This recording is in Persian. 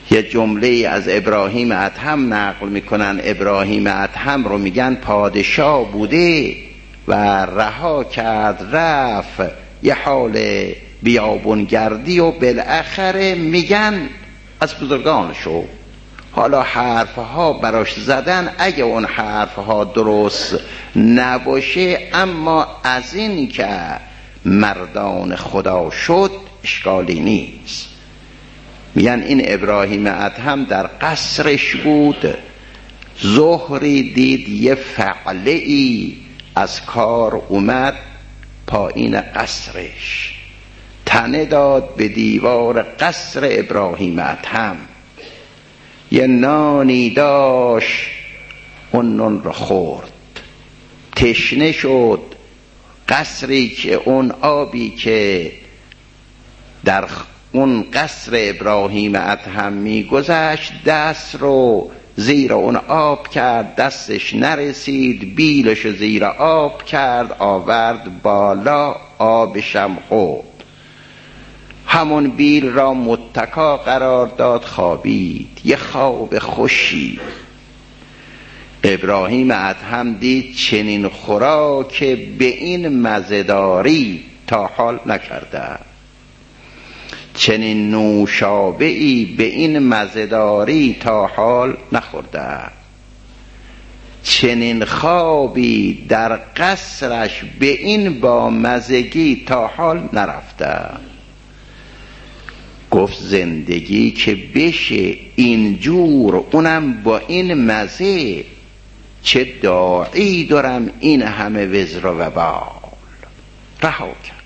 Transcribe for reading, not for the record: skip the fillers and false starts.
یه جمله از ابراهیم ادهم نقل میکنن. ابراهیم ادهم رو میگن پادشاه بوده و رها کرد رفت یه حال بیابونگردی و بالاخره میگن از بزرگان شو. حالا حرفها براش زدن، اگه اون حرفها درست نباشه، اما از این که مردان خدا شد اشکالی نیست. میگن این ابراهیم ادهم در قصرش بود، ظهری دید یه فعله ای از کار اومد پایین قصرش، تنه داد به دیوار قصر ابراهیم ادهم. یه نانی داشت، اون نان رو خورد، تشنه شد. قصری که اون آبی که در اون قصر ابراهیم ادهم میگذشت دست رو زیر اون آب کرد، دستش نرسید، بیلش زیر آب کرد، آورد بالا، آبشم خورد. همون بیل را متکا قرار داد، خوابید. یه خواب خوشی. ابراهیم ادهم دید چنین خوراک به این مزه‌داری تا حال نکرده، چنین نوشابه‌ای به این مزه‌داری تا حال نخورده، چنین خوابی در قصرش به این با مزگی تا حال نرفته. گفت زندگی که بشه اینجور، اونم با این مزه، چه داعی دارم این همه وزر و وبال. رها کرد.